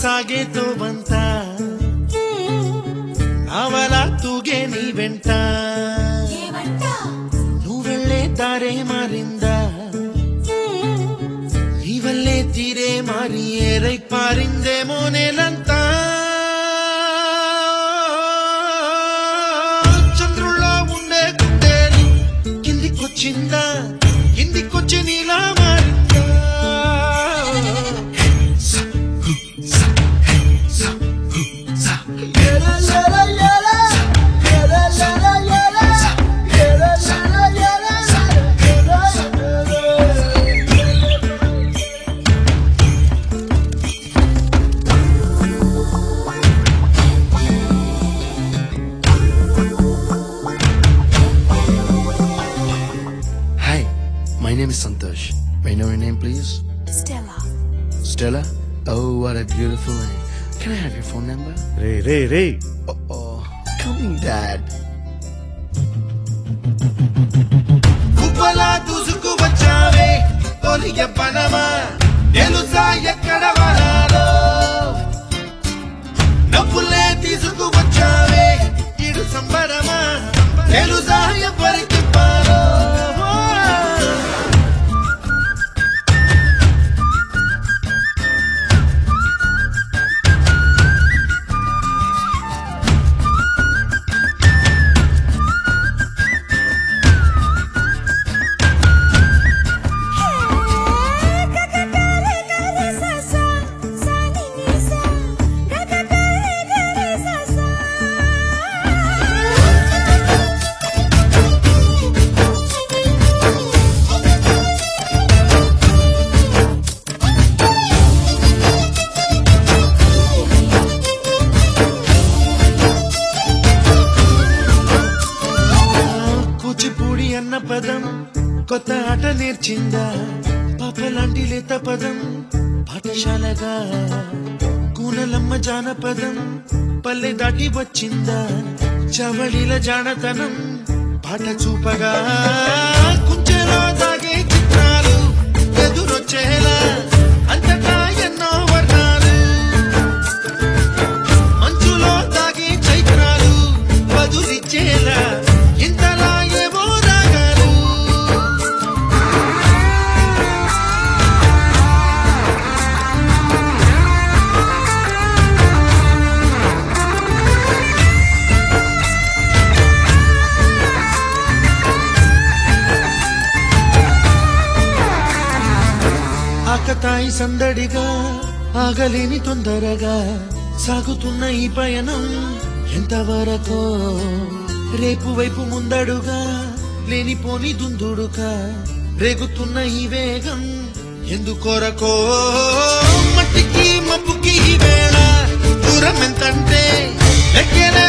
ಸಾಗೆ ತೋಬಂತ ನಾವಲ ತೂಗೆ ನೀ వెంట నువ్వెళ్ళే దారే మారింద నీవల్లే తీరే మారి ఏరై పారిందేమో నేలంతా చంద్రుల్లో ఉండే గుండెలు కిందికొచ్చిందా కిందికొచ్చి నీలా మారిందా My name is Santosh. May I know your name, please? Stella. Stella? Oh, what a beautiful name. Can I have your phone number? Ray. Oh, coming, Dad. కుప్పలా దూసుకు వచ్చావే తొలియ పనమా తెలుసా ఎక్కడ వనాలో నవ్వులే తీసుకు వచ్చావే ఇడు సంబరమా తెలుసా ఎవరికి పాలో కూచిపూడి అన్న పదం కొత్త ఆట నేర్చిందా పాపలాంటి లేత పదం పాఠశాలగా కూనలమ్మ జానపదం పల్లె దాటి వచ్చిందా చవళిల జానతనం పాట చూపగా కుంచెలో దాగే చిత్రాలు ఎదురొచ్చేలా అంతటా ఎన్నో వర్ణాలు మంచులో దాగే చైత్రాలు బదులిచ్చేలా ఇంతలా ఏవో రాగాలు ఆకతాయి సందడిగా ఆగలేని తొందరగా సాగుతున్న ఈ పయనం ఎంతవరకో రేపు వైపు ముందడుగా లేనిపోని దుందుడుగా రేగుతున్న ఈ వేగం ఎందుకొరకో మట్టికి మబ్బుకి ఈ వేళ దూరం ఎంతంటే లెక్కలే